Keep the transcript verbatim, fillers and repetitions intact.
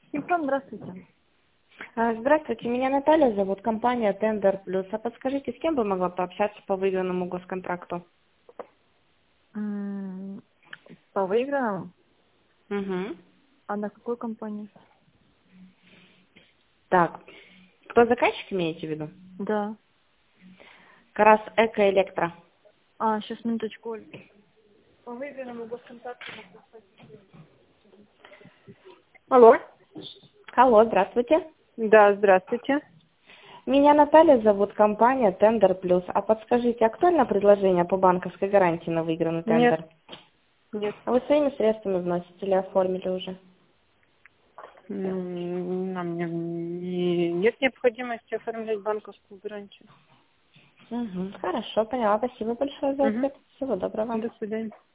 Симптом, здравствуйте. А, Здравствуйте, меня Наталья зовут, компания Tender Plus. А подскажите, с кем бы могла пообщаться по выигранному госконтракту? М, По выигранному? Угу. А на какой компании? Так, кто заказчик имеете в виду? Да. Карас Эко Электро. А, сейчас минуточку, Оль. По выигранному госконтракту. Алло. Алло, здравствуйте. Да, здравствуйте. Меня Наталья зовут, компания Tender Plus. А подскажите, актуально предложение по банковской гарантии на выигранный Нет, тендер? нет. А вы своими средствами вносите или оформили уже? М, Нам не, не- нет необходимости оформлять банковскую гарантию. Угу. Хорошо, поняла. Спасибо большое за Угу. ответ. Всего доброго. До свидания.